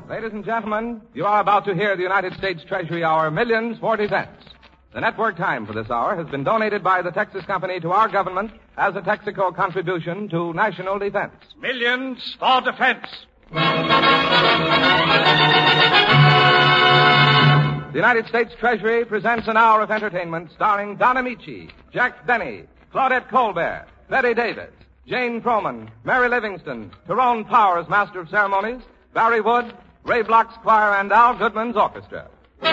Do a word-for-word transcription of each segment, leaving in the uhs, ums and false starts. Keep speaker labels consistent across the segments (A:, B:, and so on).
A: Ladies and gentlemen, you are about to hear the United States Treasury Hour, Millions, forty cents. The network time for this hour has been donated by the Texas Company to our government as a Texaco contribution to national defense.
B: Millions for defense.
A: The United States Treasury presents an hour of entertainment starring Don Amici, Jack Benny, Claudette Colbert, Betty Davis, Jane Froman, Mary Livingston, Tyrone Powers, Master of Ceremonies, Barry Wood, Ray Block's Choir, and Al Goodman's Orchestra.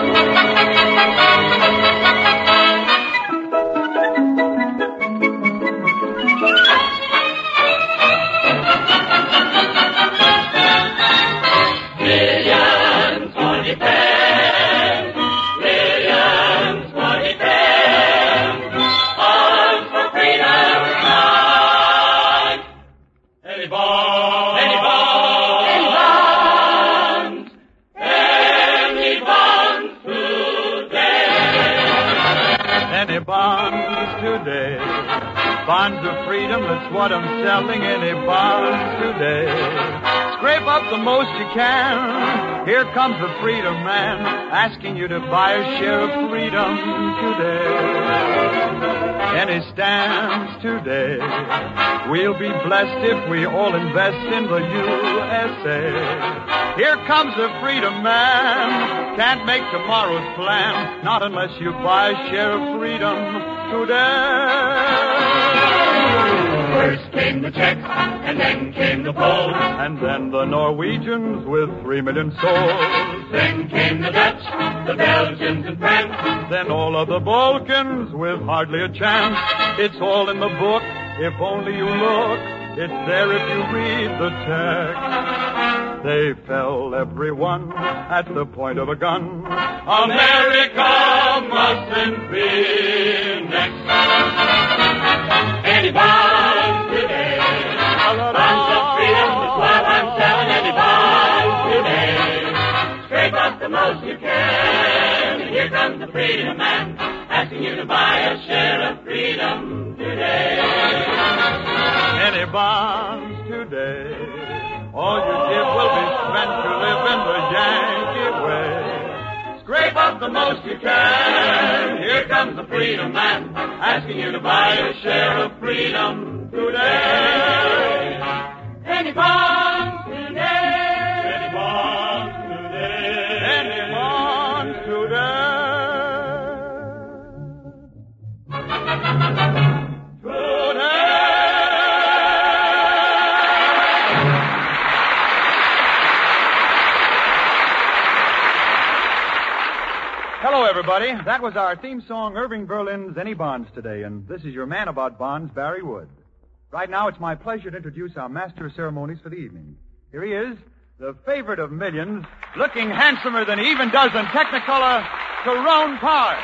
C: Millions for defense, millions for defense, arms for freedom tonight. Any bonds, any bonds, any bonds, any bonds today.
D: Any bonds today, bonds of freedom, that's what I'm selling. Any bonds today. Scrape up the most you can. Here comes the freedom man, asking you to buy a share of freedom today. Any stamps today. We'll be blessed if we all invest in the U S A. Here comes the freedom man. Can't make tomorrow's plan, not unless you buy a share of freedom today.
C: First came the Czechs, and then came the Poles,
D: and then the Norwegians with three million souls.
C: Then came the Dutch, the Belgians, and France.
D: Then all of the Balkans with hardly a chance. It's all in the book, if only you look. It's there if you read the text. They fell, everyone, at the point of a gun.
C: America mustn't be next. Any bonds today, bonds of freedom, that's what I'm selling. Any bonds today, scrape up the most you can. And here comes the freedom man, asking you to buy a share of freedom today.
D: Any bonds today, all you give will be spent to live in the Yankee way. Scrape up the most you can. Here comes the freedom man, asking you to buy a share of freedom today.
C: Any bonds today,
D: any bonds today, any bonds today. Hello, everybody. That was our theme song, Irving Berlin's Any Bonds Today, and this is your man about bonds, Barry Wood. Right now, it's my pleasure to introduce our master of ceremonies for the evening. Here he is, the favorite of millions, looking handsomer than he even does in Technicolor, Tyrone Powers.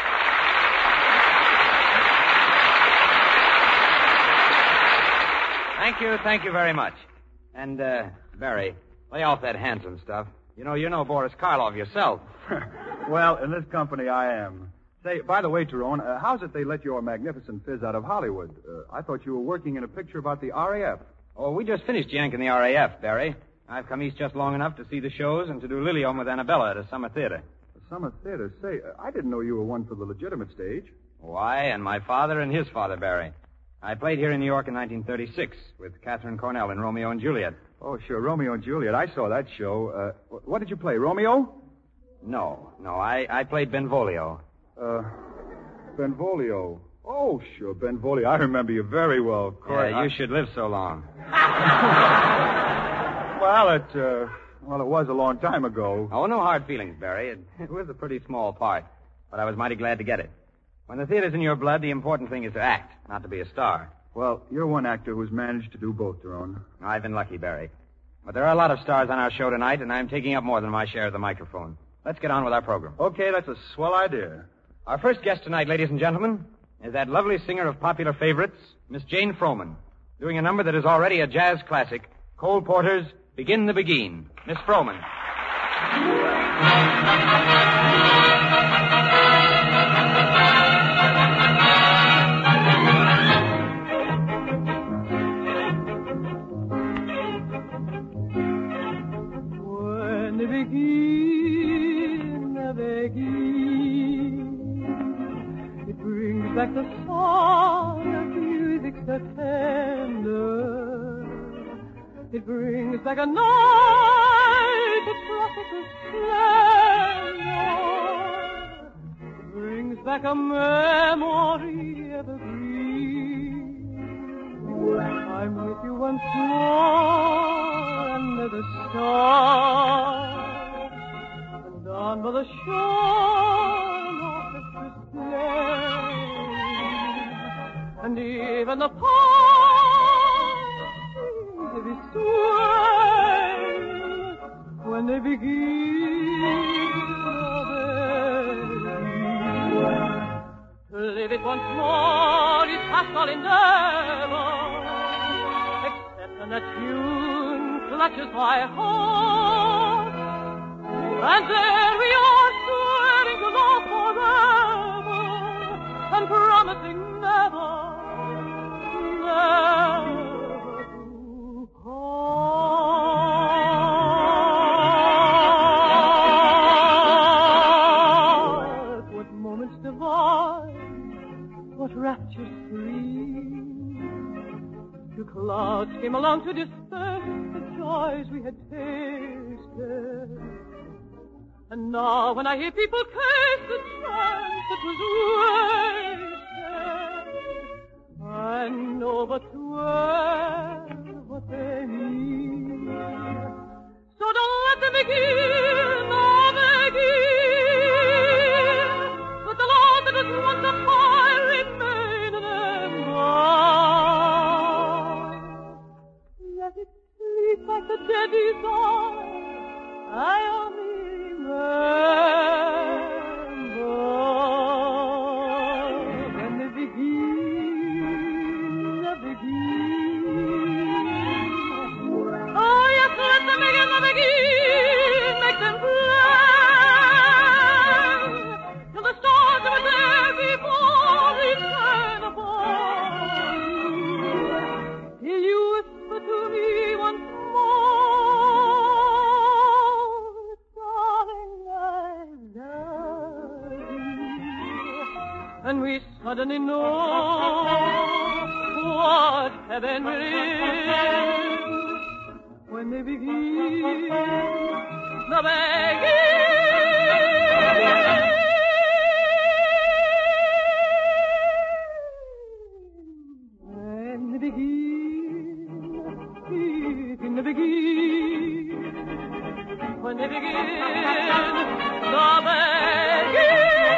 E: Thank you, thank you very much. And, uh, Barry, lay off that handsome stuff. You know, you're no Boris Karloff yourself.
D: Well, in this company, I am. Say, by the way, Tyrone, uh, how's it they let your magnificent fizz out of Hollywood? Uh, I thought you were working in a picture about the R A F.
E: Oh, we just finished yanking the R A F, Barry. I've come east just long enough to see the shows and to do Lilium with Annabella at a summer theater.
D: The summer theater? Say, uh, I didn't know you were one for the legitimate stage.
E: Why, and my father and his father, Barry. I played here in New York in nineteen thirty-six with Catherine Cornell in Romeo and Juliet.
D: Oh, sure, Romeo and Juliet. I saw that show. Uh, what did you play, Romeo?
E: No, no, I, I played Benvolio.
D: Uh, Benvolio. Oh, sure, Benvolio. I remember you very well. Of course,
E: yeah, you
D: I...
E: should live so long.
D: Well, it, uh, well, it was a long time ago.
E: Oh, no hard feelings, Barry. It, it was a pretty small part, but I was mighty glad to get it. When the theater's in your blood, the important thing is to act, not to be a star.
D: Well, you're one actor who's managed to do both, Tyrone.
E: I've been lucky, Barry. But there are a lot of stars on our show tonight, and I'm taking up more than my share of the microphone. Let's get on with our program.
D: Okay, that's a swell idea.
E: Our first guest tonight, ladies and gentlemen, is that lovely singer of popular favorites, Miss Jane Froman, doing a number that is already a jazz classic, Cole Porter's Begin the Begin. Miss Froman.
F: begin, begin. It brings back the song of music so tender. It brings back a night of tropical splendor. It brings back a memory evergreen. I'm with you once more under the stars, and down by the shore of Christmas plain, and even the palms seem to be swaying when they begin to live it once more is past all endeavor. And that tune clutches my heart, and there we are swearing to love forever, and promising never, never to part. What moments divine, what rapture serene. Two clouds came along to disperse the joys we had tasted. And now when I hear people curse the chance that was wasted, I know but too well what they mean. So don't let them begin, oh begin, but the Lord that was once a fire remain an ember. Let it sleep like the dead desire I only remember. When they begin, they begin. Oh yes, let them begin, they begin. Make them play till the stars that were there before return above. Till you whisper to me once more, darling, I love you. And we suddenly know what heaven is when they begin, the begin. When they begin, in the begin, when they begin, the begin.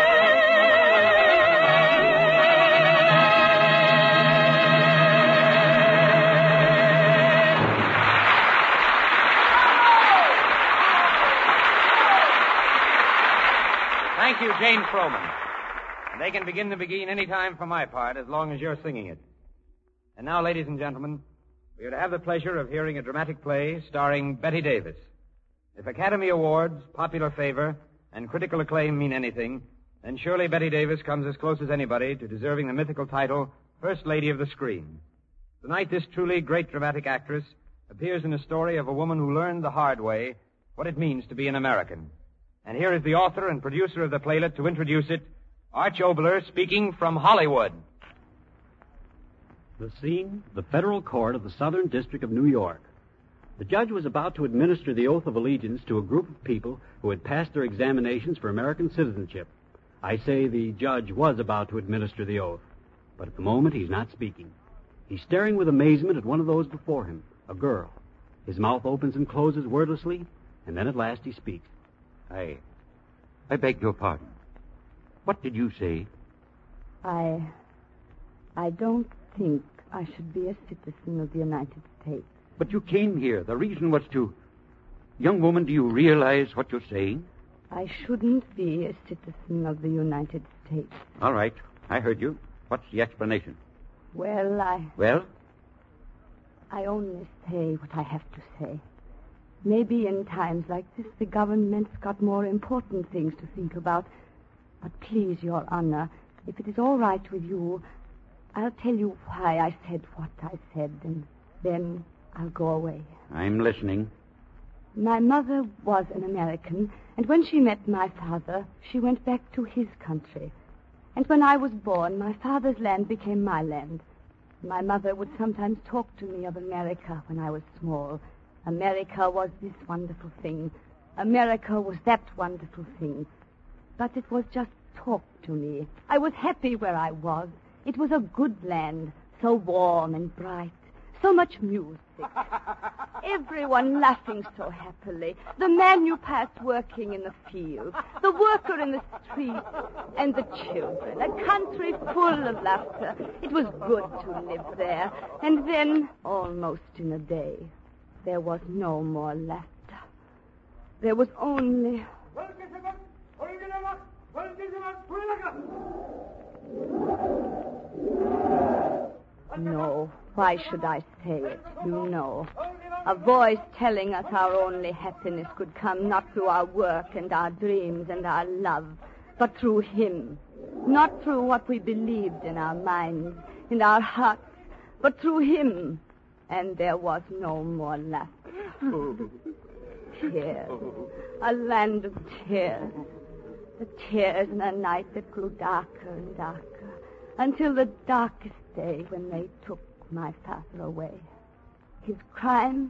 E: Thank you, Jane Froman. And they can begin the begin any time for my part, as long as you're singing it. And now, ladies and gentlemen, we are to have the pleasure of hearing a dramatic play starring Bette Davis. If Academy Awards, popular favor, and critical acclaim mean anything, then surely Bette Davis comes as close as anybody to deserving the mythical title, First Lady of the Screen. Tonight, this truly great dramatic actress appears in a story of a woman who learned the hard way what it means to be an American. And here is the author and producer of the playlet to introduce it, Arch Oboler, speaking from Hollywood.
G: The scene, the federal court of the Southern District of New York. The judge was about to administer the oath of allegiance to a group of people who had passed their examinations for American citizenship. I say the judge was about to administer the oath, but at the moment he's not speaking. He's staring with amazement at one of those before him, a girl. His mouth opens and closes wordlessly, and then at last he speaks.
H: I... I beg your pardon. What did you say?
I: I... I don't think I should be a citizen of the United States.
H: But you came here. The reason was to... Young woman, do you realize what you're saying?
I: I shouldn't be a citizen of the United States.
H: All right. I heard you. What's the explanation?
I: Well, I...
H: Well?
I: I only say what I have to say. Maybe in times like this, the government's got more important things to think about. But please, Your Honor, if it is all right with you, I'll tell you why I said what I said, and then I'll go away.
H: I'm listening.
I: My mother was an American, and when she met my father, she went back to his country. And when I was born, my father's land became my land. My mother would sometimes talk to me of America when I was small. America was this wonderful thing. America was that wonderful thing. But it was just talk to me. I was happy where I was. It was a good land, so warm and bright, so much music. Everyone laughing so happily. The man you passed working in the field, the worker in the street, and the children. A country full of laughter. It was good to live there. And then, almost in a day, there was no more laughter. There was only... No, why should I say it? You know. A voice telling us our only happiness could come not through our work and our dreams and our love, but through him. Not through what we believed in our minds, in our hearts, but through him. And there was no more laughter. Tears. A land of tears. The tears in a night that grew darker and darker, until the darkest day when they took my father away. His crime?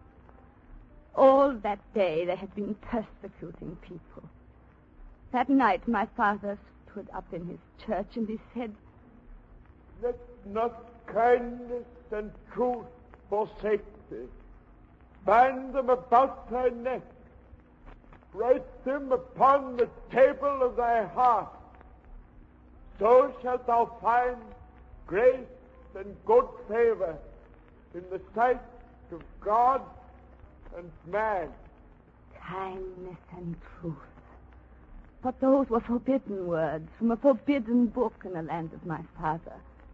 I: All that day they had been persecuting people. That night my father stood up in his church and he said,
J: "Let not kindness and truth forsake thee. Bind them about thy neck. Write them upon the table of thy heart. So shalt thou find grace and good favor in the sight of God and man."
I: Kindness and truth. But those were forbidden words from a forbidden book in the land of my father.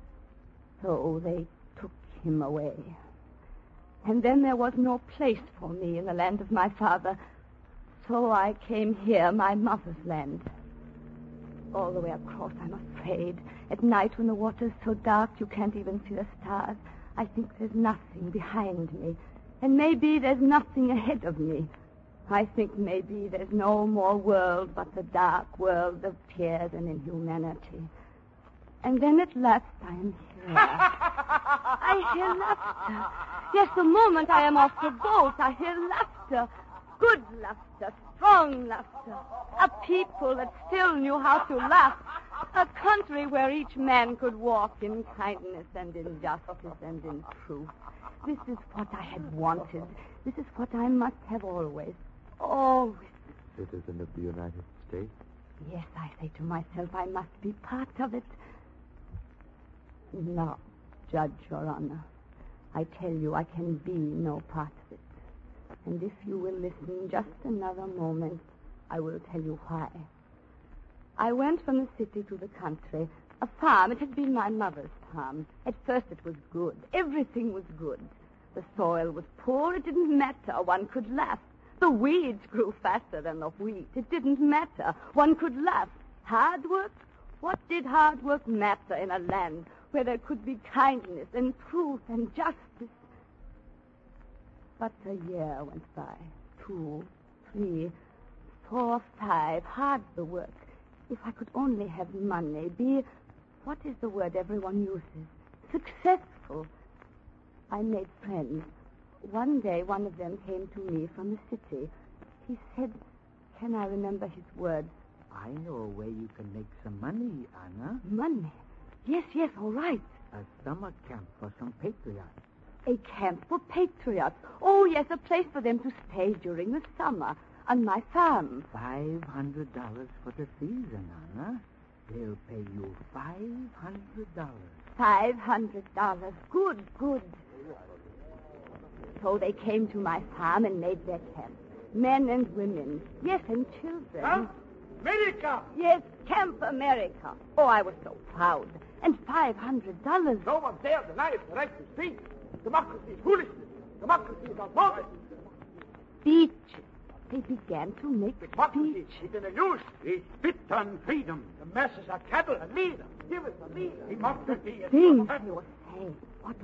I: So they took him away. And then there was no place for me in the land of my father. So I came here, my mother's land. All the way across, I'm afraid. At night when the water's so dark you can't even see the stars, I think there's nothing behind me. And maybe there's nothing ahead of me. I think maybe there's no more world but the dark world of tears and inhumanity. And then at last I am here. I hear laughter. Yes, the moment I am off the boat, I hear laughter. Good laughter, strong laughter. A people that still knew how to laugh. A country where each man could walk in kindness and in justice and in truth. This is what I had wanted. This is what I must have always. Always.
J: Citizen of the United States?
I: Yes, I say to myself, I must be part of it. No, Judge, Your Honor. I tell you, I can be no part of it. And if you will listen just another moment, I will tell you why. I went from the city to the country. A farm. It had been my mother's farm. At first it was good. Everything was good. The soil was poor. It didn't matter. One could laugh. The weeds grew faster than the wheat. It didn't matter. One could laugh. Hard work? What did hard work matter in a land where there could be kindness and truth and justice? But a year went by. Two, three, four, five. Hard the work. If I could only have money, be, what is the word everyone uses? Successful. I made friends. One day, one of them came to me from the city. He said, can I remember his words?
K: I know a way you can make some money, Anna.
I: Money? Yes, yes, all right.
K: A summer camp for some patriots.
I: A camp for patriots. Oh, yes, a place for them to stay during the summer on my farm.
K: Five hundred dollars for the season, Anna. They'll pay you five hundred dollars.
I: Five hundred dollars. Good, good. So they came to my farm and made their camp. Men and women. Yes, and children.
J: Camp America!
I: Yes, Camp America. Oh, I was so proud. And five hundred dollars.
J: No one dare deny it the right to speak. Democracy is foolishness. Democracy is outmoded.
I: Speeches. They began to make
J: Democracy
I: speeches.
J: is an illusion. We spit on freedom. The masses are cattle. A leader. Give us a leader. Democracy is...
I: Things they were saying. What, oh,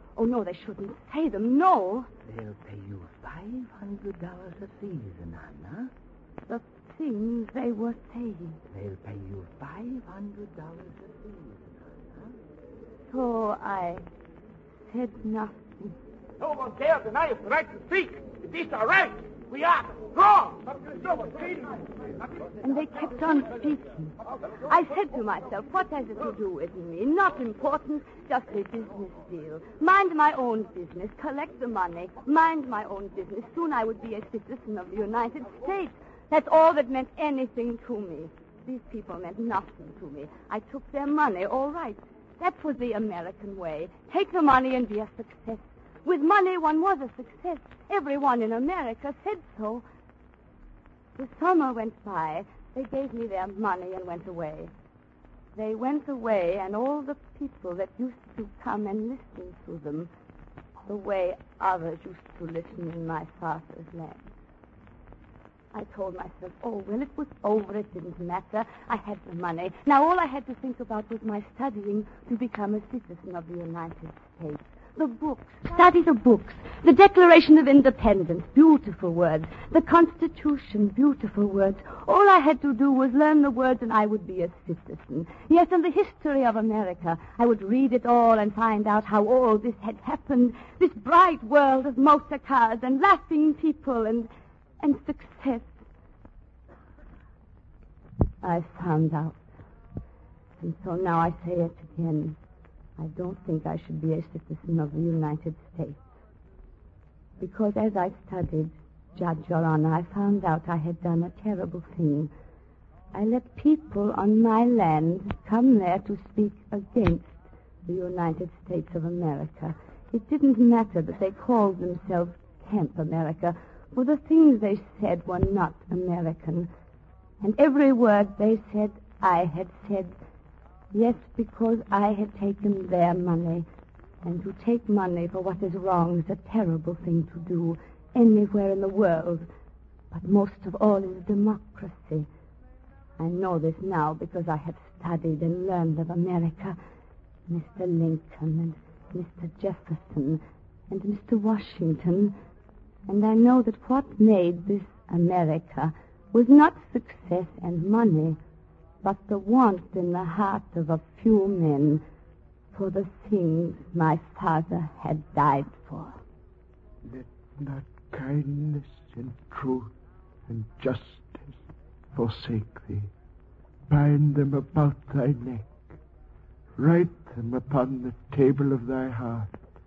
I: Oh, no, they shouldn't say them. No.
K: They'll pay you five hundred dollars a season, Anna.
I: The things they were saying.
K: They'll pay you five hundred dollars a season, Anna.
I: So I said nothing.
J: No one dare deny us the right to speak. It is our right. We are wrong.
I: And they kept on speaking. I said to myself, what has it to do with me? Not important, just a business deal. Mind my own business, collect the money, mind my own business. Soon I would be a citizen of the United States. That's all that meant anything to me. These people meant nothing to me. I took their money, all right. That was the American way. Take the money and be a success. With money, one was a success. Everyone in America said so. The summer went by. They gave me their money and went away. They went away, and all the people that used to come and listen to them, the way others used to listen in my father's land. I told myself, oh, well, it was over. It didn't matter. I had the money. Now all I had to think about was my studying to become a citizen of the United States. The books. Study the books. The Declaration of Independence. Beautiful words. The Constitution. Beautiful words. All I had to do was learn the words and I would be a citizen. Yes, and the history of America. I would read it all and find out how all this had happened. This bright world of motor cars and laughing people and, and success. I found out. And so now I say it again. I don't think I should be a citizen of the United States. Because as I studied, Judge, Your Honor, I found out I had done a terrible thing. I let people on my land come there to speak against the United States of America. It didn't matter that they called themselves Camp America, for the things they said were not American. And every word they said, I had said. Yes, because I had taken their money. And to take money for what is wrong is a terrible thing to do anywhere in the world. But most of all is democracy. I know this now because I have studied and learned of America. Mister Lincoln and Mister Jefferson and Mister Washington. And I know that what made this America was not success and money, but the want in the heart of a few men for the things my father had died for.
J: Let not kindness and truth and justice forsake thee. Bind them about thy neck. Write them upon the table of thy heart.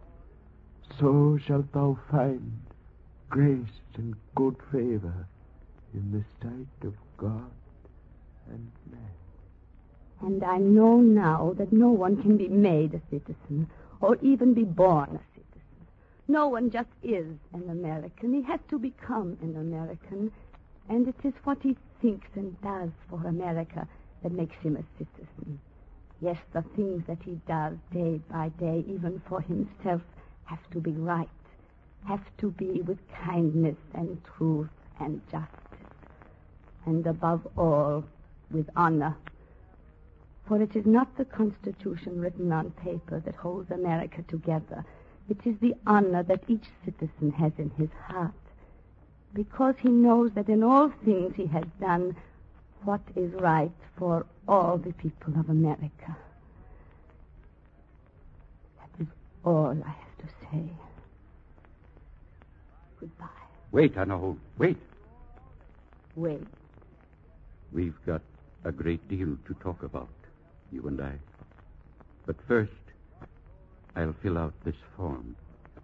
J: So shalt thou find grace and good favor in the sight of God and man.
I: And I know now that no one can be made a citizen or even be born a citizen. No one just is an American. He has to become an American. And it is what he thinks and does for America that makes him a citizen. Yes, the things that he does day by day, even for himself, have to be right, have to be with kindness and truth and justice. And above all, with honor. For it is not the Constitution written on paper that holds America together. It is the honor that each citizen has in his heart. Because he knows that in all things he has done what is right for all the people of America. That is all I have to say. Goodbye.
H: Wait, Anna Holt. Wait.
I: Wait.
H: We've got a great deal to talk about, you and I. But first, I'll fill out this form.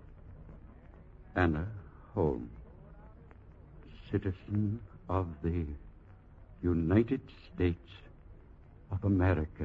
H: Anna Holmes, citizen of the United States of America.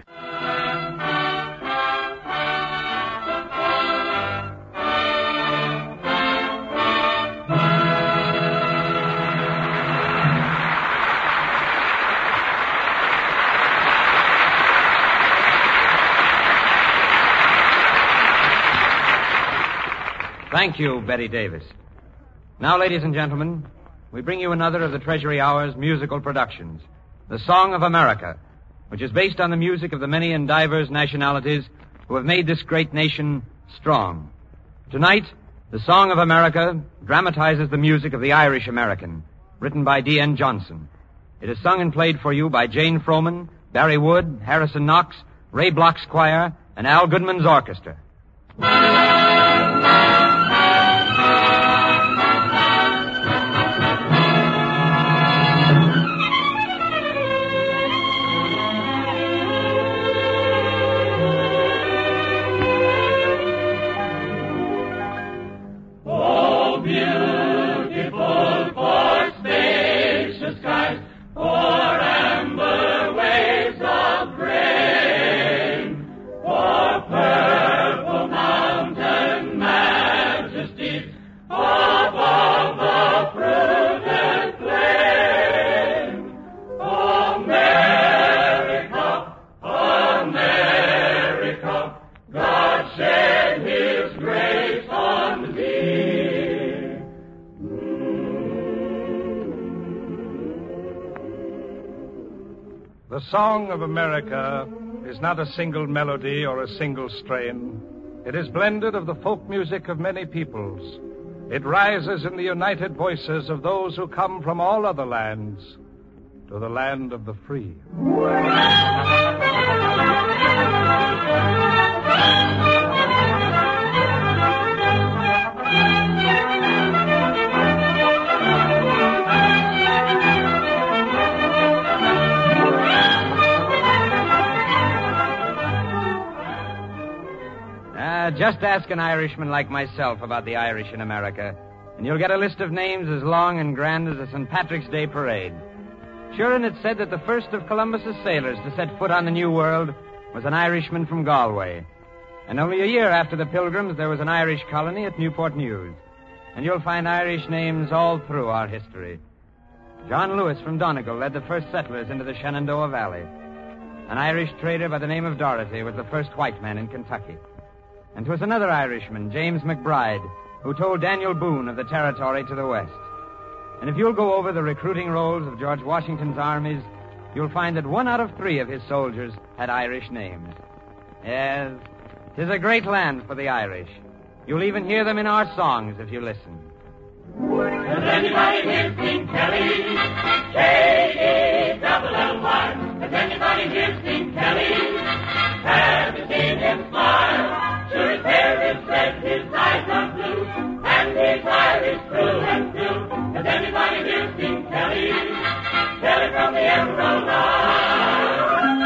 E: Thank you, Betty Davis. Now, ladies and gentlemen, we bring you another of the Treasury Hour's musical productions, The Song of America, which is based on the music of the many and diverse nationalities who have made this great nation strong. Tonight, The Song of America dramatizes the music of the Irish American, written by D N Johnson. It is sung and played for you by Jane Froman, Barry Wood, Harrison Knox, Ray Block's choir, and Al Goodman's orchestra.
B: The Song of America is not a single melody or a single strain. It is blended of the folk music of many peoples. It rises in the united voices of those who come from all other lands to the land of the free.
E: Uh, just ask an Irishman like myself about the Irish in America, and you'll get a list of names as long and grand as a Saint Patrick's Day parade. Sure, and it's said that the first of Columbus's sailors to set foot on the New World was an Irishman from Galway. And only a year after the Pilgrims, there was an Irish colony at Newport News. And you'll find Irish names all through our history. John Lewis from Donegal led the first settlers into the Shenandoah Valley. An Irish trader by the name of Dorothy was the first white man in Kentucky. And 'twas another Irishman, James McBride, who told Daniel Boone of the territory to the west. And if you'll go over the recruiting rolls of George Washington's armies, you'll find that one out of three of his soldiers had Irish names. Yes, 'tis a great land for the Irish. You'll even hear them in our songs if you listen.
C: Does anybody here sing Kelly? K E double L Y. Does anybody here sing Kelly? Have you seen him smile? Sure his hair is red, his eyes are blue, and his Irish through and through. Does anybody here sing Kelly? Kelly from the Emerald Isle.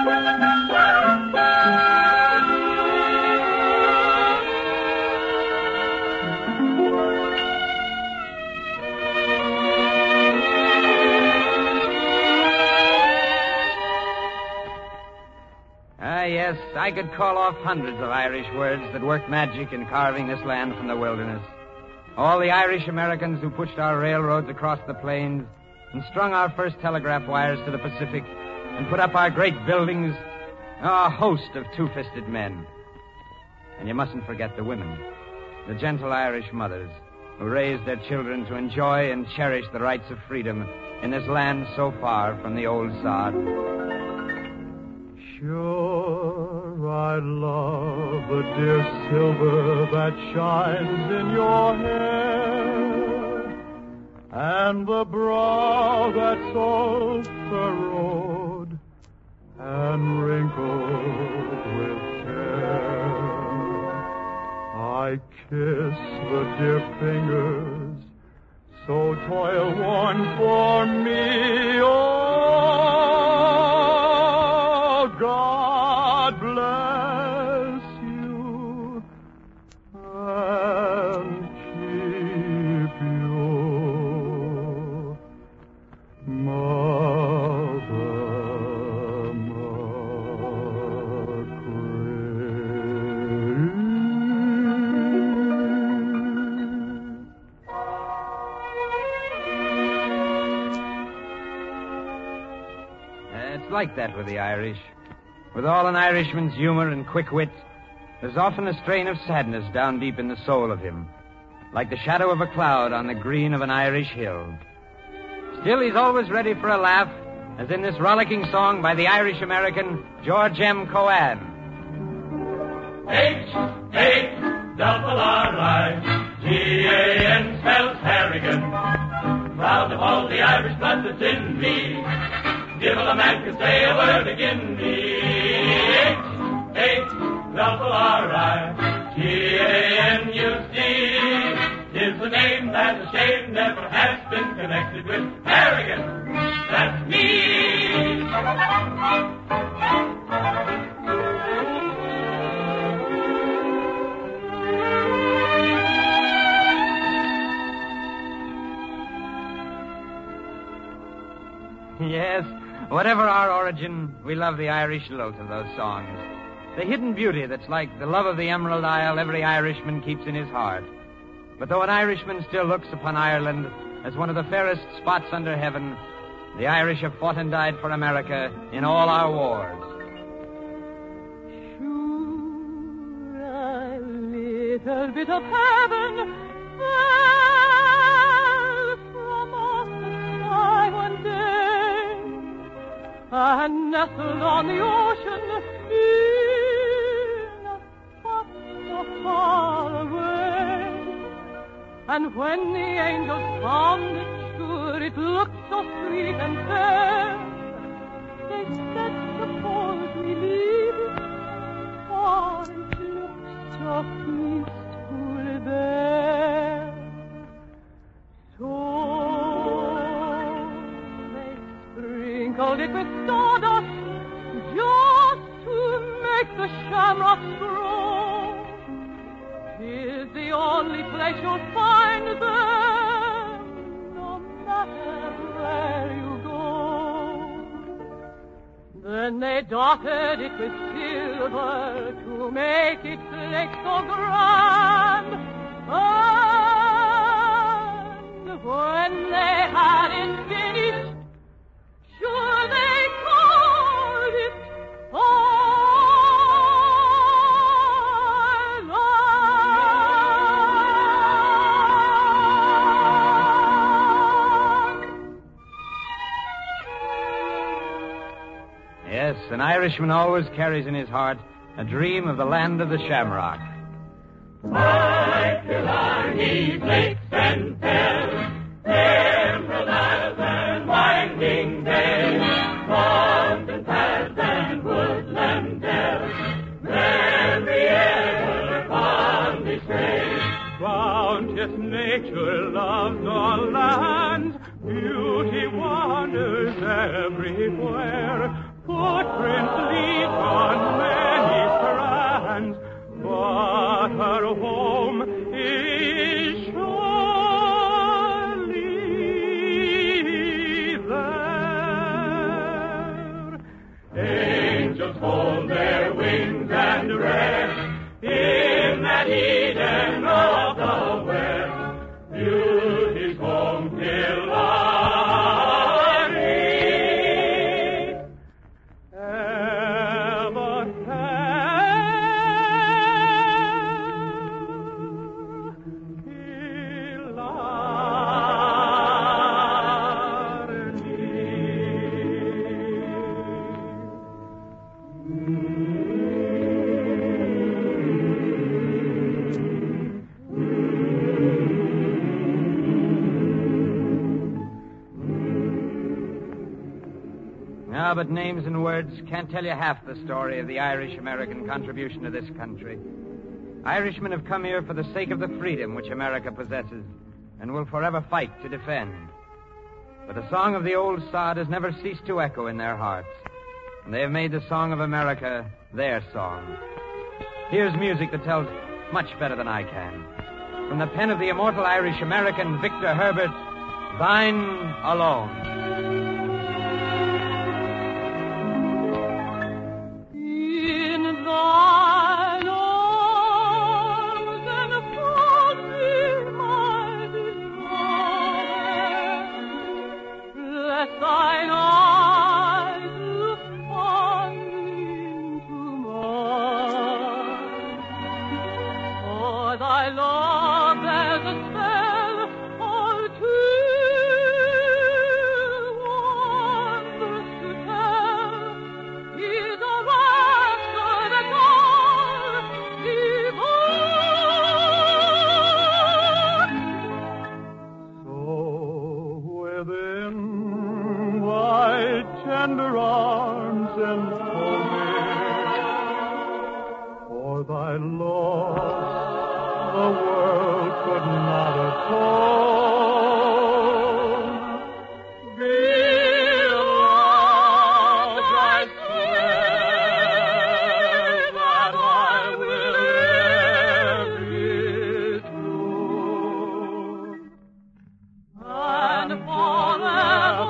E: Ah, yes, I could call off hundreds of Irish words that worked magic in carving this land from the wilderness. All the Irish Americans who pushed our railroads across the plains and strung our first telegraph wires to the Pacific and put up our great buildings, a host of two-fisted men. And you mustn't forget the women, the gentle Irish mothers who raised their children to enjoy and cherish the rights of freedom in this land so far from the old sod.
D: Sure, I love the dear silver that shines in your hair, and the brow that's all furrowed and wrinkled with care. I kiss the dear fingers so toil-worn for me, oh, God bless you and keep you, Mother
E: Uh, it's like that with the Irish. With all an Irishman's humor and quick wit, there's often a strain of sadness down deep in the soul of him, like the shadow of a cloud on the green of an Irish hill. Still, he's always ready for a laugh, as in this rollicking song by the Irish-American George M. Cohan.
C: H, H, double R I G A N spells Harrigan. Proud of all the Irish blood that's in me. Divil a man can say a word agin me. H, H, double R I G A N, you see, is the name that a shame never has been connected with Harrigan. That's me.
E: Yes, whatever our origin, we love the Irish lilt of those songs. The hidden beauty that's like the love of the Emerald Isle every Irishman keeps in his heart. But though an Irishman still looks upon Ireland as one of the fairest spots under heaven, the Irish have fought and died for America in all our wars.
F: Sure, a little bit of heaven fell from off the sky one day, and nestled on the ocean in a spot so far away. And when the angels found it, sure it looked so sweet and fair, they said, suppose we leave it, for it looks so peaceful there. So they sprinkled it with sawdust just to make the shamrocks grow. 'Tis the only place you'll find them, no matter where you go. Then they dotted it with silver to make its lake so grand. And when they had it finished, sure they called it
E: Yes, an Irishman always carries in his heart a dream of the land of the shamrock.
C: Like Killarney, lakes and fells, emerald isles and winding dales, mountain paths and woodland dells, memory ever fondly strays.
D: Bounteous nature loves all lands, beauty wanders everywhere. Footprints lead on many strands, but her home is surely there.
C: Angels hold their wings and rest in that Eden of the West. Beauty's home Killarney.
E: Ah, but names and words can't tell you half the story of the Irish-American contribution to this country. Irishmen have come here for the sake of the freedom which America possesses and will forever fight to defend. But the song of the old sod has never ceased to echo in their hearts, and they have made the song of America their song. Here's music that tells much better than I can. From the pen of the immortal Irish-American Victor Herbert, Thine Alone.
F: Thine eyes look on into mine. For thy love there's a spell all too
D: tender arms enfold me. For thy loss the world could not atone. Beloved, I swear that I will e'er be true. And forever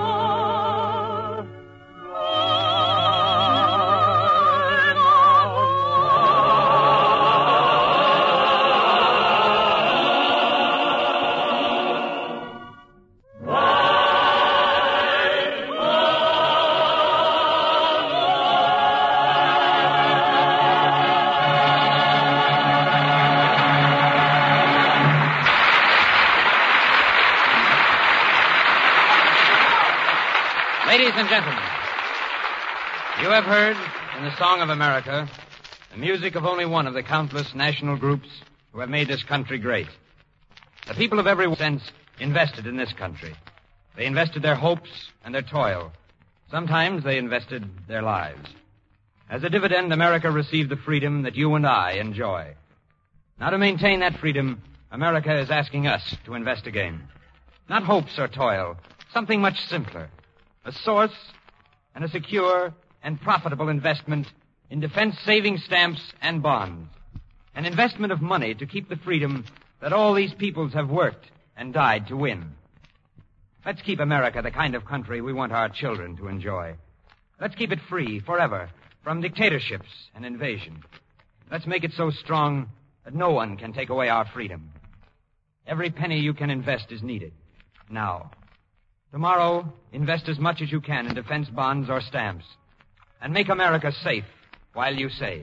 E: Ladies and gentlemen, you have heard in the Song of America the music of only one of the countless national groups who have made this country great. The people of every sense invested in this country. They invested their hopes and their toil. Sometimes they invested their lives. As a dividend, America received the freedom that you and I enjoy. Now, to maintain that freedom, America is asking us to invest again. Not hopes or toil, something much simpler. A source and a secure and profitable investment in defense savings stamps and bonds. An investment of money to keep the freedom that all these peoples have worked and died to win. Let's keep America the kind of country we want our children to enjoy. Let's keep it free forever from dictatorships and invasion. Let's make it so strong that no one can take away our freedom. Every penny you can invest is needed. Now. Tomorrow, invest as much as you can in defense bonds or stamps. And make America safe while you save.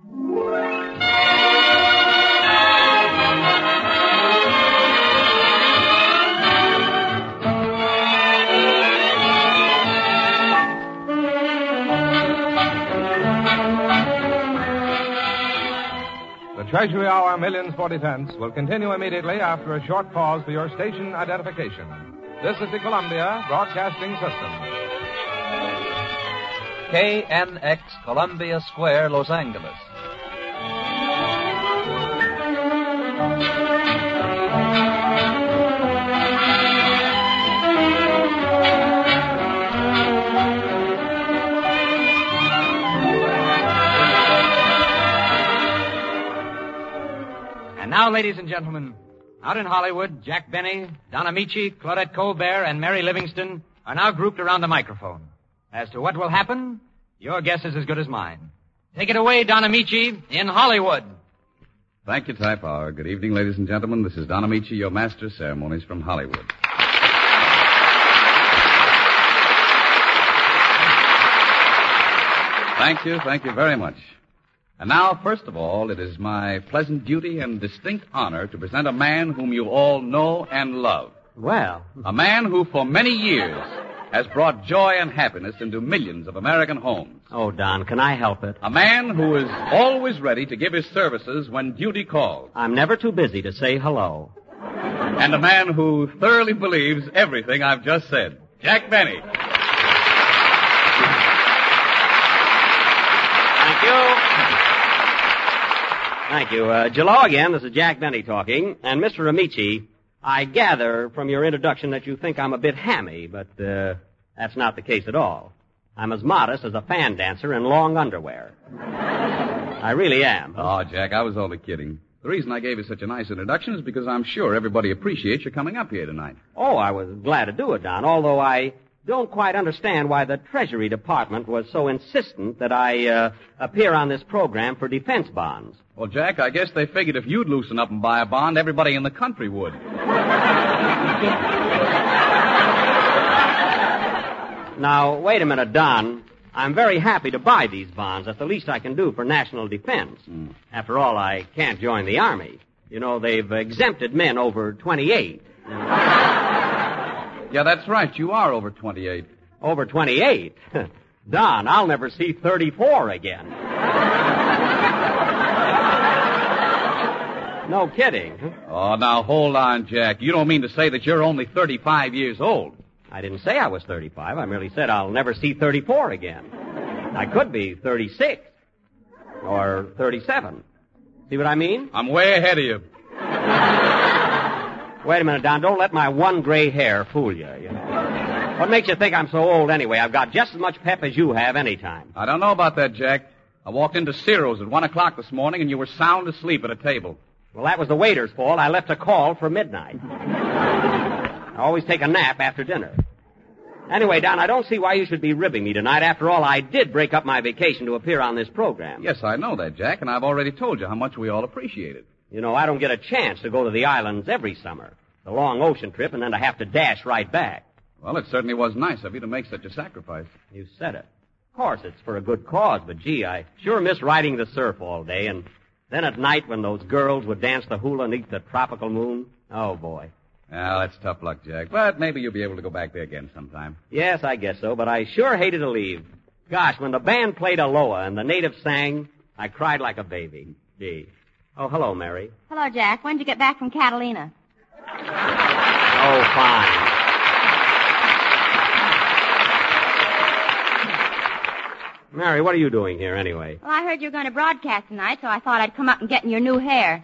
A: The Treasury Hour Millions for Defense will continue immediately after a short pause for your station identification. This is the Columbia Broadcasting System.
L: K N X, Columbia Square, Los Angeles.
E: And now, ladies and gentlemen, out in Hollywood, Jack Benny, Don Amici, Claudette Colbert, and Mary Livingston are now grouped around the microphone. As to what will happen, your guess is as good as mine. Take it away, Don Amici, in Hollywood.
M: Thank you, Ty Power. Good evening, ladies and gentlemen. This is Don Amici, your master of ceremonies from Hollywood. Thank you, thank you very much. And now, first of all, it is my pleasant duty and distinct honor to present a man whom you all know and love.
G: Well.
M: A man who for many years has brought joy and happiness into millions of American homes.
G: Oh, Don, can I help it?
M: A man who is always ready to give his services when duty calls.
G: I'm never too busy to say hello.
M: And a man who thoroughly believes everything I've just said. Jack Benny.
G: Thank you. Thank you. Uh, Jello again. This is Jack Benny talking. And Mister Amici, I gather from your introduction that you think I'm a bit hammy, but uh, that's not the case at all. I'm as modest as a fan dancer in long underwear. I really am.
M: Oh, Jack, I was only kidding. The reason I gave you such a nice introduction is because I'm sure everybody appreciates your coming up here tonight.
G: Oh, I was glad to do it, Don, although I don't quite understand why the Treasury Department was so insistent that I uh, appear on this program for defense bonds.
M: Well, Jack, I guess they figured if you'd loosen up and buy a bond, everybody in the country would.
G: Now, wait a minute, Don. I'm very happy to buy these bonds. That's the least I can do for national defense.
M: Mm.
G: After all, I can't join the Army. You know, they've exempted men over twenty-eight.
M: Yeah, that's right. You are over twenty-eight.
G: Over twenty-eight? Don, I'll never see thirty-four again. No kidding.
M: Oh, now hold on, Jack. You don't mean to say that you're only thirty-five years old.
N: I didn't say I was thirty-five. I merely said I'll never see thirty-four again. I could be thirty-six. Or thirty-seven. See what I mean?
M: I'm way ahead of you.
N: Wait a minute, Don. Don't let my one gray hair fool you. you know. What makes you think I'm so old anyway? I've got just as much pep as you have any time.
M: I don't know about that, Jack. I walked into Ciro's at one o'clock this morning, and you were sound asleep at a table.
N: Well, that was the waiter's fault. I left a call for midnight. I always take a nap after dinner. Anyway, Don, I don't see why you should be ribbing me tonight. After all, I did break up my vacation to appear on this program.
M: Yes, I know that, Jack, and I've already told you how much we all appreciate it.
N: You know, I don't get a chance to go to the islands every summer. The long ocean trip, and then to have to dash right back.
M: Well, it certainly was nice of you to make such a sacrifice.
N: You said it. Of course, it's for a good cause, but gee, I sure miss riding the surf all day, and then at night when those girls would dance the hula beneath the tropical moon. Oh, boy.
M: Well, that's tough luck, Jack, but maybe you'll be able to go back there again sometime.
N: Yes, I guess so, but I sure hated to leave. Gosh, when the band played Aloha and the natives sang, I cried like a baby. Gee. Oh, hello, Mary.
O: Hello, Jack. When did you get back from Catalina?
N: Oh, fine. Mary, what are you doing here anyway?
O: Well, I heard you were going to broadcast tonight, so I thought I'd come up and get in your new hair.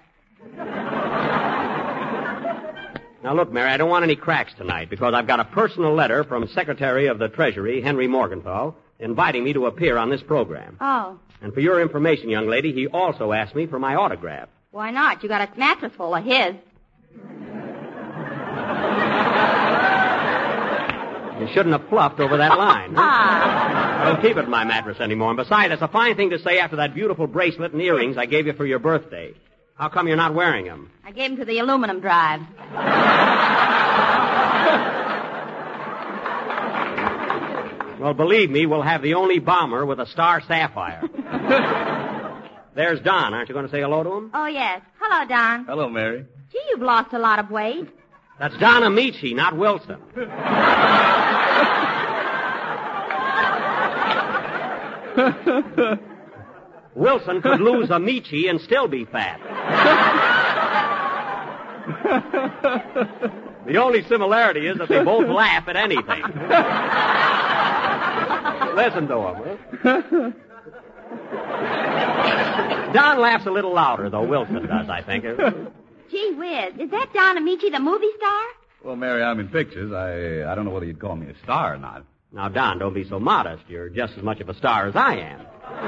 N: Now, look, Mary, I don't want any cracks tonight because I've got a personal letter from Secretary of the Treasury, Henry Morgenthau, inviting me to appear on this program.
O: Oh.
N: And for your information, young lady, he also asked me for my autograph.
O: Why not? You got a mattress full of his.
N: You shouldn't have fluffed over that line. Huh? I don't keep it in my mattress anymore. And besides, it's a fine thing to say after that beautiful bracelet and earrings I gave you for your birthday. How come you're not wearing them?
O: I gave them to the aluminum drive.
N: Well, believe me, we'll have the only bomber with a star sapphire. There's Don. Aren't you going to say hello to him?
O: Oh, yes. Hello, Don.
M: Hello, Mary.
O: Gee, you've lost a lot of weight.
N: That's Don Amici, not Wilson. Wilson could lose Amici and still be fat. The only similarity is that they both laugh at anything. Listen to him, huh? Don laughs a little louder, though Wilson does, I think.
O: Gee whiz, is that Don Amici, the movie star?
M: Well, Mary, I'm in pictures. I I don't know whether you'd call me a star or not.
N: Now, Don, don't be so modest. You're just as much of a star as I am.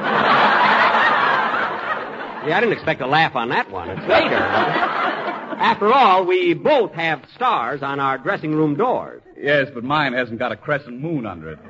N: Yeah, I didn't expect a laugh on that one. It's later. After all, we both have stars on our dressing room doors.
M: Yes, but mine hasn't got a crescent moon under it.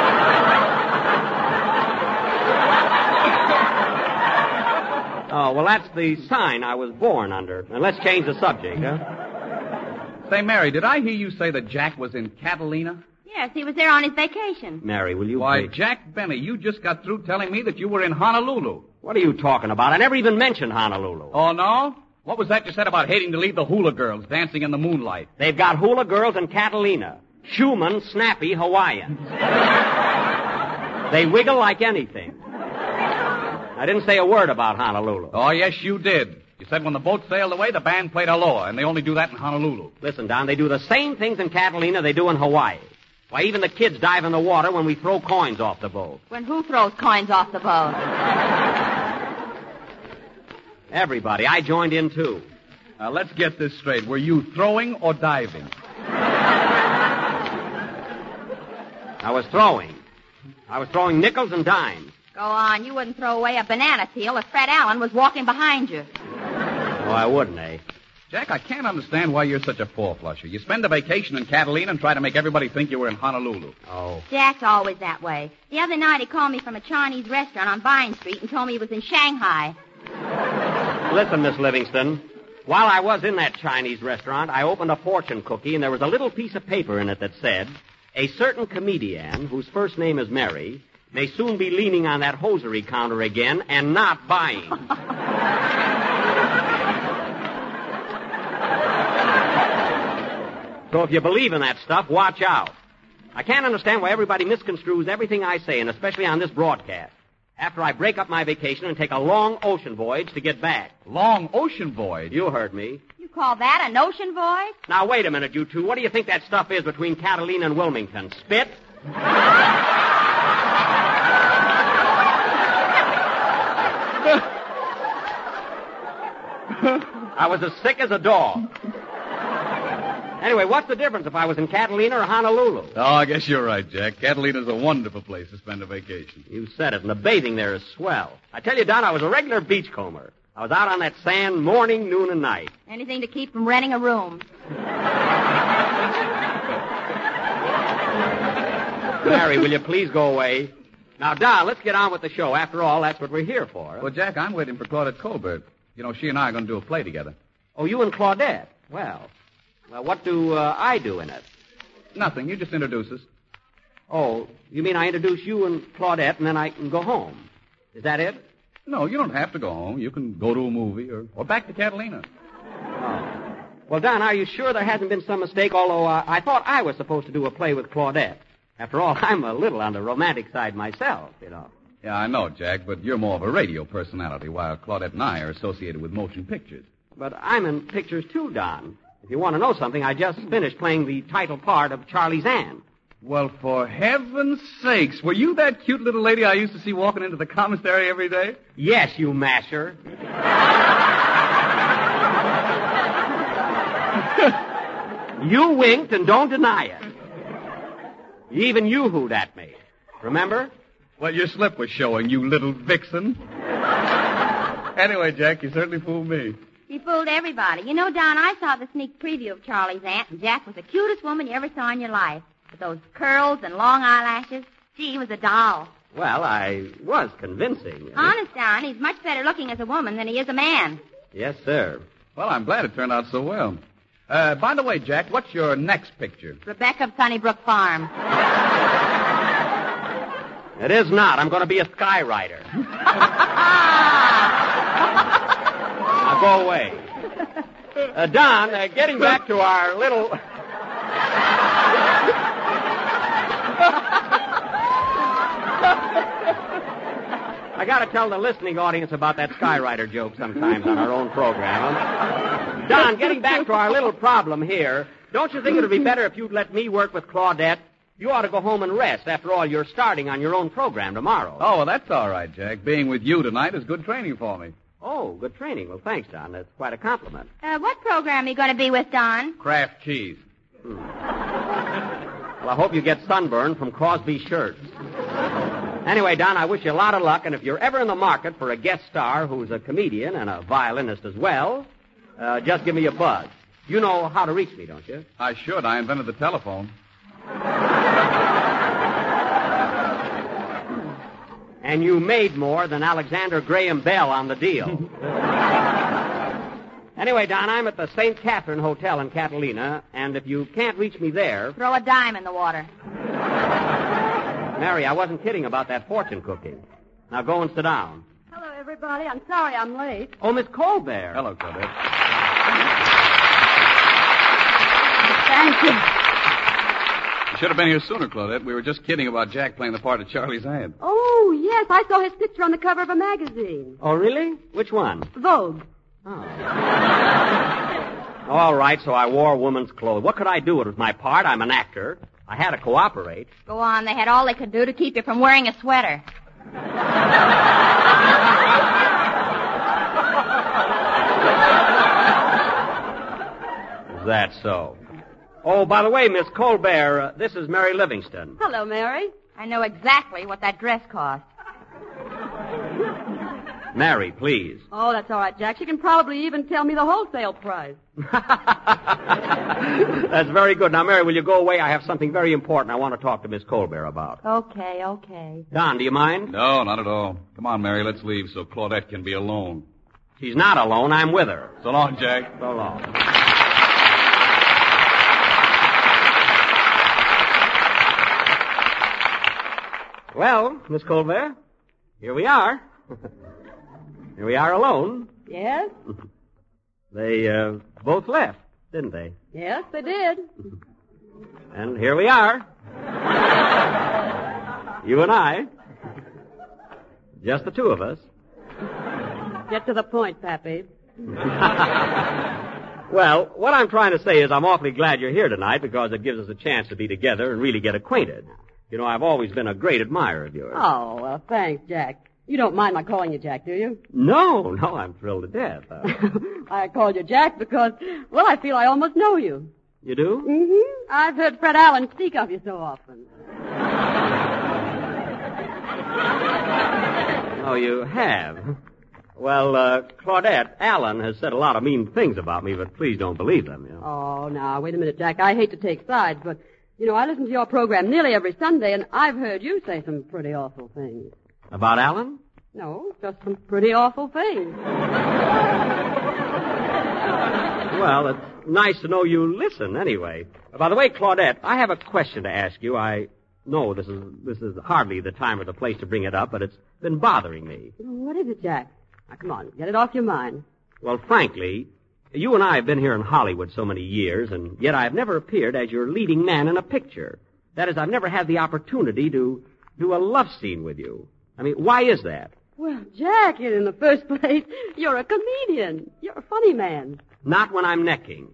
N: Oh, well, that's the sign I was born under. Now, let's change the subject, huh?
M: Say, Mary, did I hear you say that Jack was in Catalina?
O: Yes, he was there on his vacation.
N: Mary, will you...
M: Why,
N: please...
M: Jack Benny, you just got through telling me that you were in Honolulu.
N: What are you talking about? I never even mentioned Honolulu.
M: Oh, no? What was that you said about hating to leave the hula girls dancing in the moonlight?
N: They've got hula girls in Catalina. Schumann, snappy Hawaiians. They wiggle like anything. I didn't say a word about Honolulu.
M: Oh, yes, you did. You said when the boat sailed away, the band played Aloha, and they only do that in Honolulu.
N: Listen, Don, they do the same things in Catalina they do in Hawaii. Why, even the kids dive in the water when we throw coins off the boat.
O: When who throws coins off the boat?
N: Everybody. I joined in, too.
M: Now, let's get this straight. Were you throwing or diving?
N: I was throwing. I was throwing nickels and dimes.
O: Go on. You wouldn't throw away a banana peel if Fred Allen was walking behind you.
N: Oh, I wouldn't, eh?
M: Jack, I can't understand why you're such a four-flusher. You spend a vacation in Catalina and try to make everybody think you were in Honolulu.
N: Oh.
O: Jack's always that way. The other night he called me from a Chinese restaurant on Vine Street and told me he was in Shanghai.
N: Listen, Miss Livingston. While I was in that Chinese restaurant, I opened a fortune cookie, and there was a little piece of paper in it that said, a certain comedian, whose first name is Mary, may soon be leaning on that hosiery counter again and not buying. So if you believe in that stuff, watch out. I can't understand why everybody misconstrues everything I say, and especially on this broadcast. After I break up my vacation and take a long ocean voyage to get back.
M: Long ocean voyage?
N: You heard me.
O: You You call that a notion voice?
N: Now, wait a minute, you two. What do you think that stuff is between Catalina and Wilmington? Spit? I was as sick as a dog. Anyway, what's the difference if I was in Catalina or Honolulu?
M: Oh, I guess you're right, Jack. Catalina's a wonderful place to spend a vacation.
N: You said it, and the bathing there is swell. I tell you, Don, I was a regular beachcomber. I was out on that sand morning, noon, and night.
O: Anything to keep from renting a room.
N: Mary, will you please go away? Now, Don, let's get on with the show. After all, that's what we're here for.
M: Well, Jack, I'm waiting for Claudette Colbert. You know, she and I are going to do a play together.
N: Oh, you and Claudette? Well, well what do uh, I do in it?
M: Nothing. You just introduce us.
N: Oh, you mean I introduce you and Claudette and then I can go home? Is that it?
M: No, you don't have to go home. You can go to a movie or, or back to Catalina.
N: Oh. Well, Don, are you sure there hasn't been some mistake? Although uh, I thought I was supposed to do a play with Claudette. After all, I'm a little on the romantic side myself, you know.
M: Yeah, I know, Jack, but you're more of a radio personality, while Claudette and I are associated with motion pictures.
N: But I'm in pictures, too, Don. If you want to know something, I just finished playing the title part of Charlie's Aunt.
M: Well, for heaven's sakes, were you that cute little lady I used to see walking into the commissary every day?
N: Yes, you masher. You winked and don't deny it. Even you hooed at me. Remember?
M: Well, your slip was showing, you little vixen. Anyway, Jack, you certainly fooled me.
O: You fooled everybody. You know, Don, I saw the sneak preview of Charlie's Aunt, and Jack was the cutest woman you ever saw in your life. With those curls and long eyelashes. Gee, he was a doll.
N: Well, I was convincing.
O: Honest, Don, he's much better looking as a woman than he is a man.
N: Yes, sir.
M: Well, I'm glad it turned out so well. Uh, by the way, Jack, what's your next picture?
O: Rebecca of Sunnybrook Farm.
N: It is not. I'm going to be a skywriter. Now go away. Uh, Don, uh, getting back to our little... I got to tell the listening audience about that skywriter joke sometimes on our own program. Don, getting back to our little problem here, don't you think it would be better if you'd let me work with Claudette? You ought to go home and rest. After all, you're starting on your own program tomorrow.
M: Oh, well, that's all right, Jack. Being with you tonight is good training for me.
N: Oh, good training. Well, thanks, Don. That's quite a compliment.
O: Uh, what program are you going to be with, Don?
M: Kraft cheese.
N: Hmm. Well, I hope you get sunburn from Crosby shirts. Anyway, Don, I wish you a lot of luck, and if you're ever in the market for a guest star who's a comedian and a violinist as well, uh, just give me a buzz. You know how to reach me, don't you?
M: I should. I invented the telephone.
N: And you made more than Alexander Graham Bell on the deal. Anyway, Don, I'm at the Saint Catherine Hotel in Catalina, and if you can't reach me there...
O: Throw a dime in the water.
N: Mary, I wasn't kidding about that fortune cooking. Now go and sit down.
I: Hello, everybody. I'm sorry I'm late.
N: Oh, Miss Colbert.
M: Hello, Claudette.
I: Thank you.
M: You should have been here sooner, Claudette. We were just kidding about Jack playing the part of Charlie's Aunt.
I: Oh, yes. I saw his picture on the cover of a magazine.
N: Oh, really? Which one?
I: Vogue.
N: Oh. All right, so I wore a woman's clothes. What could I do? It was my part. I'm an actor. I had to cooperate.
O: Go on. They had all they could do to keep you from wearing a sweater.
N: Is that so? Oh, by the way, Miss Colbert, uh, this is Mary Livingston.
I: Hello, Mary.
O: I know exactly what that dress cost.
N: Mary, please.
I: Oh, that's all right, Jack. She can probably even tell me the wholesale price.
N: That's very good. Now, Mary, will you go away? I have something very important I want to talk to Miss Colbert about.
I: Okay, okay.
N: Don, do you mind?
M: No, not at all. Come on, Mary, let's leave so Claudette can be alone.
N: She's not alone. I'm with her.
M: So long, Jack.
N: So long. Well, Miss Colbert, here we are. Here we are alone.
I: Yes?
N: They uh, both left, didn't they?
I: Yes, they did.
N: And here we are. You and I. Just the two of us.
I: Get to the point, Pappy.
N: Well, what I'm trying to say is I'm awfully glad you're here tonight because it gives us a chance to be together and really get acquainted. You know, I've always been a great admirer of yours.
P: Oh, well, thanks, Jack. You don't mind my calling you Jack, do you?
N: No, no, I'm thrilled to death. Uh,
P: I called you Jack because, well, I feel I almost know you.
N: you do?
P: Mm-hmm. I've heard Fred Allen speak of you so often.
N: Oh, you have? Well, uh, Claudette, Allen has said a lot of mean things about me, but please don't believe them, you know.
P: Oh, now, wait a minute, Jack. I hate to take sides, but, you know, I listen to your program nearly every Sunday, and I've heard you say some pretty awful things.
N: About Allen?
P: No, just some pretty awful things.
N: Well, it's nice to know you listen, anyway. Uh, by the way, Claudette, I have a question to ask you. I know this is this is hardly the time or the place to bring it up, but it's been bothering me.
P: What is it, Jack? Now, come on, get it off your mind.
N: Well, frankly, you and I have been here in Hollywood so many years, and yet I've never appeared as your leading man in a picture. That is, I've never had the opportunity to do a love scene with you. I mean, why is that?
P: Well, Jack, in the first place, you're a comedian. You're a funny man.
N: Not when I'm necking.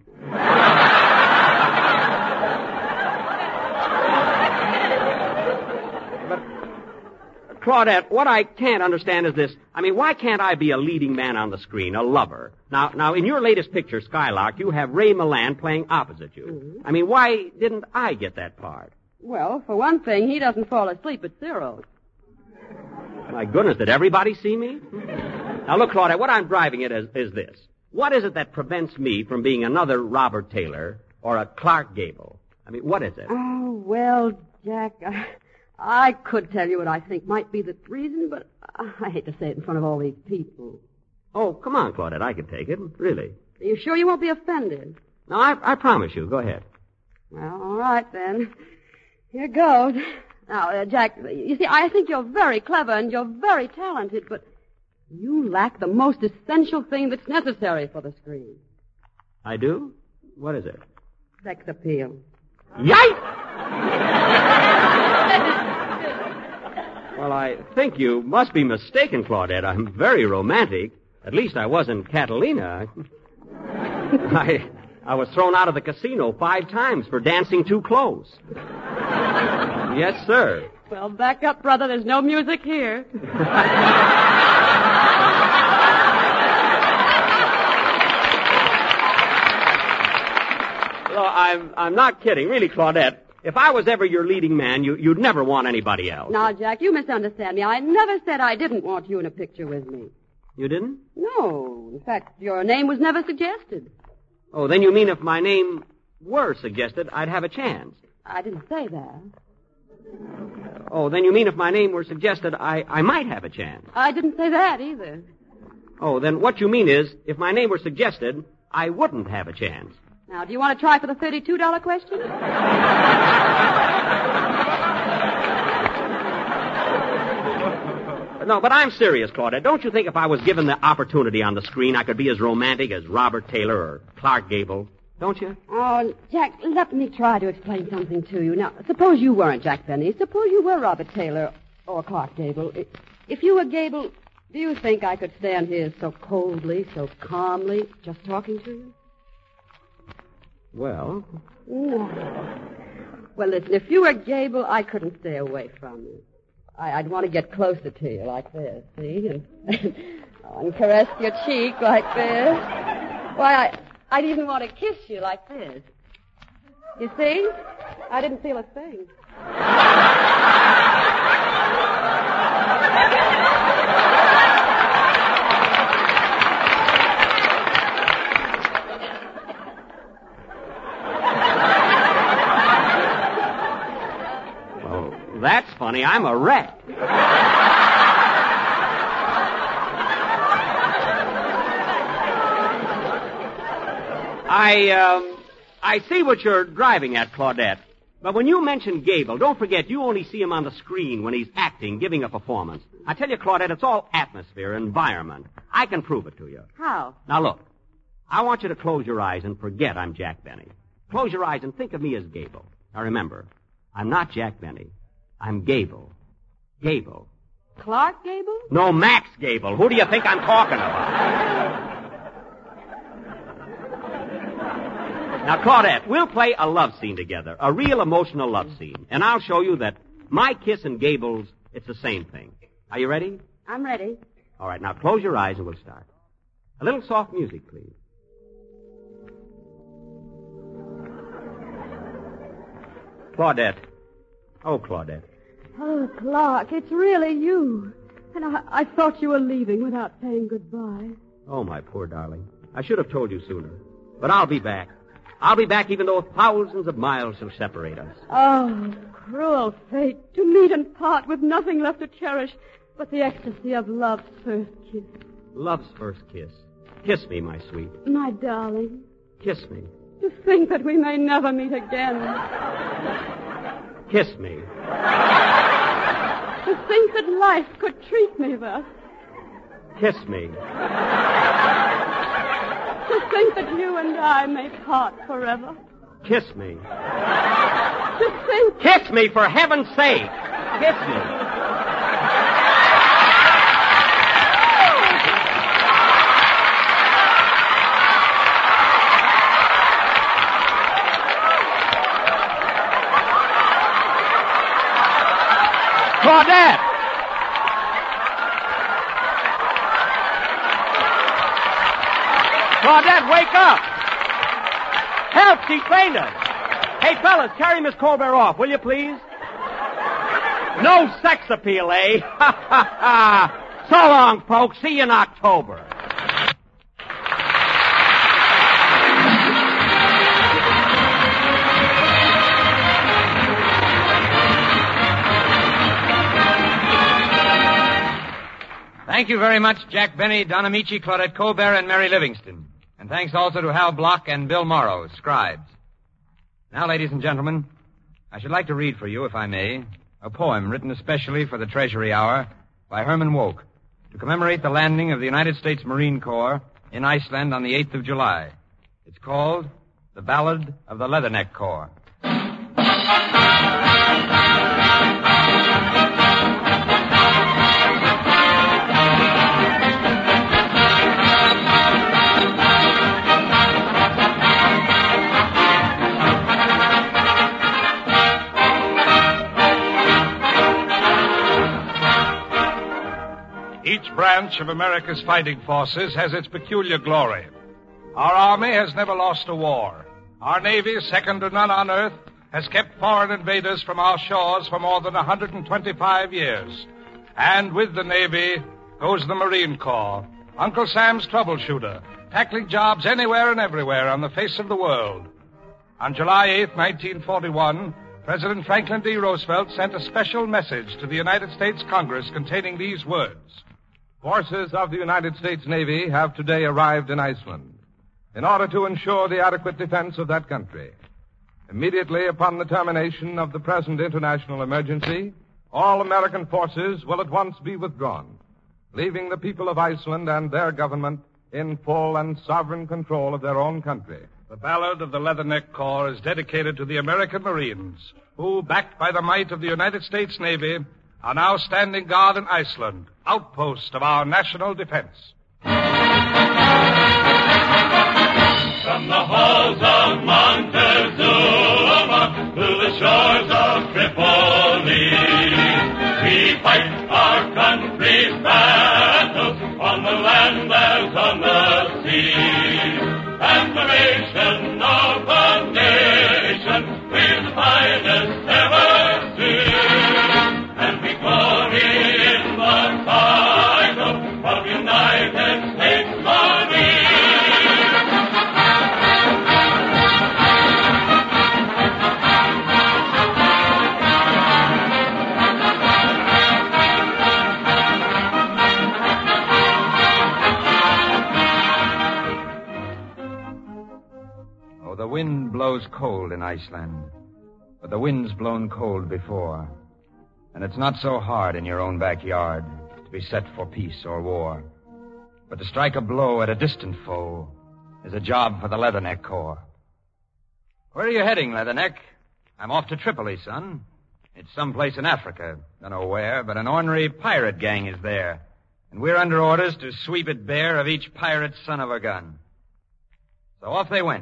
N: But, Claudette, what I can't understand is this. I mean, why can't I be a leading man on the screen, a lover? Now, now, in your latest picture, Skylark, you have Ray Milland playing opposite you. Mm-hmm. I mean, why didn't I get that part?
P: Well, for one thing, he doesn't fall asleep at Ciro's.
N: My goodness, did everybody see me? Now, look, Claudette, what I'm driving at is, is this. What is it that prevents me from being another Robert Taylor or a Clark Gable? I mean, what is it?
P: Oh, well, Jack, I, I could tell you what I think might be the reason, but I hate to say it in front of all these people.
N: Oh, come on, Claudette, I can take it, really.
P: Are you sure you won't be offended?
N: No, I, I promise you. Go ahead.
P: Well, all right, then. Here goes. Now, uh, Jack, you see, I think you're very clever and you're very talented, but you lack the most essential thing that's necessary for the screen.
N: I do? What is it?
P: Sex appeal.
N: Yikes! Well, I think you must be mistaken, Claudette. I'm very romantic. At least I wasn't Catalina. I, I was thrown out of the casino five times for dancing too close. Yes, sir.
P: Well, back up, brother. There's no music here.
N: Well, I'm, I'm not kidding. Really, Claudette, if I was ever your leading man, you, you'd never want anybody else.
P: Now, Jack, you misunderstand me. I never said I didn't want you in a picture with me.
N: You didn't?
P: No. In fact, your name was never suggested.
N: Oh, then you mean if my name were suggested, I'd have a chance?
P: I didn't say that.
N: Oh, then you mean if my name were suggested, I, I might have a chance?
P: I didn't say that either.
N: Oh, then what you mean is, if my name were suggested, I wouldn't have a chance.
P: Now, do you want to try for the thirty-two dollar question?
N: No, but I'm serious, Claudette. Don't you think if I was given the opportunity on the screen, I could be as romantic as Robert Taylor or Clark Gable? Don't you?
P: Oh, Jack, let me try to explain something to you. Now, suppose you weren't Jack Benny. Suppose you were Robert Taylor or Clark Gable. If you were Gable, do you think I could stand here so coldly, so calmly, just talking to you?
N: Well...
P: No. Well, listen, if you were Gable, I couldn't stay away from you. I, I'd want to get closer to you like this, see? And, oh, and caress your cheek like this. Why, I... I'd even want to kiss you like this. You see? I didn't feel a thing.
N: Well, that's funny. I'm a wreck. I, um, I see what you're driving at, Claudette. But when you mention Gable, don't forget you only see him on the screen when he's acting, giving a performance. I tell you, Claudette, it's all atmosphere, environment. I can prove it to you.
P: How?
N: Now, look. I want you to close your eyes and forget I'm Jack Benny. Close your eyes and think of me as Gable. Now, remember, I'm not Jack Benny. I'm Gable. Gable.
P: Clark Gable?
N: No, Max Gable. Who do you think I'm talking about? Now, Claudette, we'll play a love scene together, a real emotional love scene. And I'll show you that my kiss and Gable's, it's the same thing. Are you ready?
P: I'm ready.
N: All right, now close your eyes and we'll start. A little soft music, please. Claudette. Oh, Claudette.
P: Oh, Clark, it's really you. And I, I thought you were leaving without saying goodbye.
N: Oh, my poor darling. I should have told you sooner. But I'll be back. I'll be back even though thousands of miles shall separate us.
P: Oh, cruel fate, to meet and part with nothing left to cherish but the ecstasy of love's first kiss.
N: Love's first kiss. Kiss me, my sweet.
P: My darling.
N: Kiss me.
P: To think that we may never meet again.
N: Kiss me.
P: To think that life could treat me thus.
N: Kiss me.
P: To think that you and I may part forever.
N: Kiss me.
P: To think...
N: Kiss me, for heaven's sake. Kiss me. Claudette! Claudette, wake up! Help, she fainted. Hey, fellas, carry Miss Colbert off, will you please? No sex appeal, eh? Ha, ha, ha. So long, folks. See you in October.
E: Thank you very much, Jack Benny, Don Amici, Claudette Colbert, and Mary Livingston. And thanks also to Hal Block and Bill Morrow, scribes. Now, ladies and gentlemen, I should like to read for you, if I may, a poem written especially for the Treasury Hour by Herman Wouk to commemorate the landing of the United States Marine Corps in Iceland on the eighth of July. It's called The Ballad of the Leatherneck Corps.
B: Each branch of America's fighting forces has its peculiar glory. Our Army has never lost a war. Our Navy, second to none on earth, has kept foreign invaders from our shores for more than one hundred twenty-five years. And with the Navy goes the Marine Corps, Uncle Sam's troubleshooter, tackling jobs anywhere and everywhere on the face of the world. On July eighth, nineteen forty-one, President Franklin D. Roosevelt sent a special message to the United States Congress containing these words.
A: Forces of the United States Navy have today arrived in Iceland in order to ensure the adequate defense of that country. Immediately upon the termination of the present international emergency, all American forces will at once be withdrawn, leaving the people of Iceland and their government in full and sovereign control of their own country.
B: The Ballad of the Leatherneck Corps is dedicated to the American Marines, who, backed by the might of the United States Navy, are now standing guard in Iceland, outpost of our national defense.
C: From the halls of Montezuma to the shores of Tripoli, we fight our country's battles on the land as on the sea. And the nation of the nation is the finest ever seen. And we glory in the title of United States Marine.
E: Oh, the wind blows cold in Iceland, but the wind's blown cold before. And it's not so hard in your own backyard to be set for peace or war. But to strike a blow at a distant foe is a job for the Leatherneck Corps. Where are you heading, Leatherneck? I'm off to Tripoli, son. It's someplace in Africa. Don't know where, but an ornery pirate gang is there. And we're under orders to sweep it bare of each pirate's son of a gun. So off they went,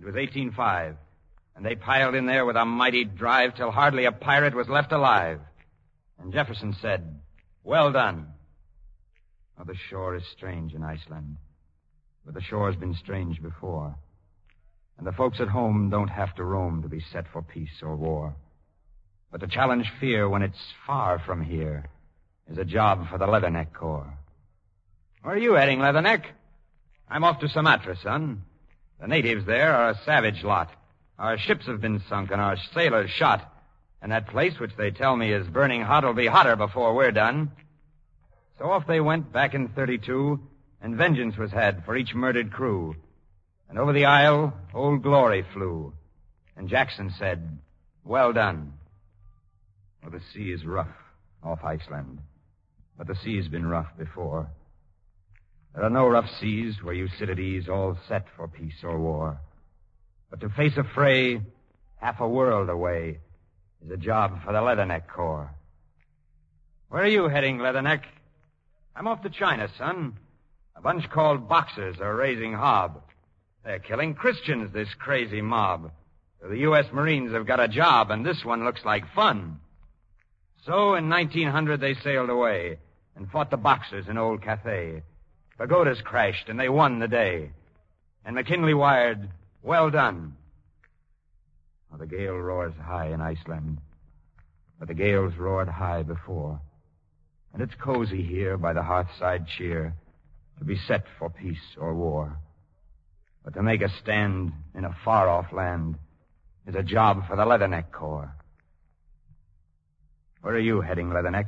E: It was eighteen five, and they piled in there with a mighty drive till hardly a pirate was left alive. And Jefferson said, "Well done." Oh, the shore is strange in Iceland, but the shore's been strange before. And the folks at home don't have to roam to be set for peace or war. But to challenge fear when it's far from here is a job for the Leatherneck Corps. Where are you heading, Leatherneck? I'm off to Sumatra, son. The natives there are a savage lot. Our ships have been sunk and our sailors shot. And that place, which they tell me is burning hot, will be hotter before we're done. So off they went back in thirty-two, and vengeance was had for each murdered crew. And over the isle, Old Glory flew. And Jackson said, "Well done." Well, the sea is rough off Iceland, but the sea's been rough before. There are no rough seas where you sit at ease, all set for peace or war. But to face a fray half a world away is a job for the Leatherneck Corps. Where are you heading, Leatherneck? I'm off to China, son. A bunch called Boxers are raising hob. They're killing Christians, this crazy mob. So the U S Marines have got a job, and this one looks like fun. So in nineteen hundred they sailed away and fought the Boxers in Old Cathay. Pagodas crashed, and they won the day. And McKinley wired, "Well done." Well, the gale roars high in Iceland, but the gales roared high before. And it's cozy here by the hearthside cheer to be set for peace or war. But to make a stand in a far-off land is a job for the Leatherneck Corps. Where are you heading, Leatherneck?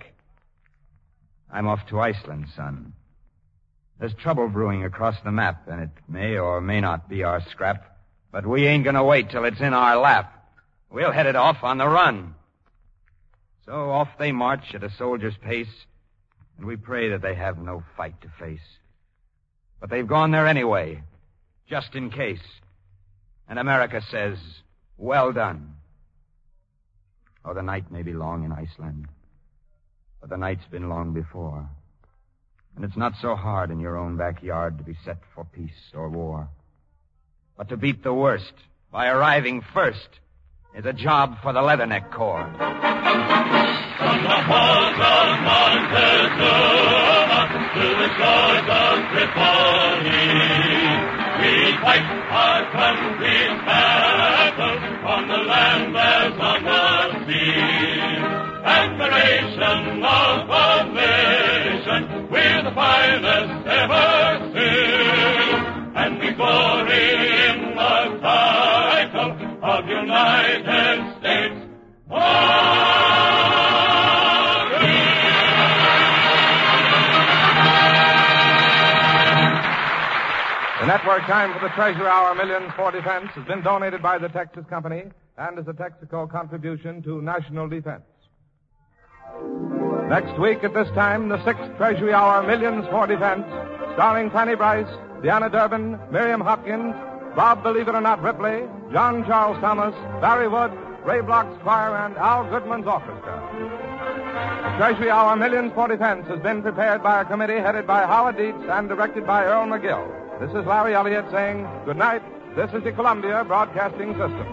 E: I'm off to Iceland, son. There's trouble brewing across the map, and it may or may not be our scrap, but we ain't gonna wait till it's in our lap. We'll head it off on the run. So off they march at a soldier's pace, and we pray that they have no fight to face. But they've gone there anyway, just in case. And America says, "Well done." Oh, the night may be long in Iceland, but the night's been long before. And it's not so hard in your own backyard to be set for peace or war. But to beat the worst by arriving first is a job for the Leatherneck Corps.
C: From the halls of Montezuma to the shores of Tripoli, we fight our country's battle on the land as on the sea. Admiration of a nation we're the finest ever seen, and we glory in the title of United States Army.
A: The network time for the Treasure Hour Millions for Defense has been donated by the Texas Company and is a Texaco contribution to national defense. Next week at this time, the sixth Treasury Hour Millions for Defense, starring Fanny Bryce, Deanna Durbin, Miriam Hopkins, Bob Believe It or Not Ripley, John Charles Thomas, Barry Wood, Ray Block's Choir, and Al Goodman's Orchestra. The Treasury Hour Millions for Defense has been prepared by a committee headed by Howard Dietz and directed by Earl McGill. This is Larry Elliott saying good night. This is the Columbia Broadcasting System.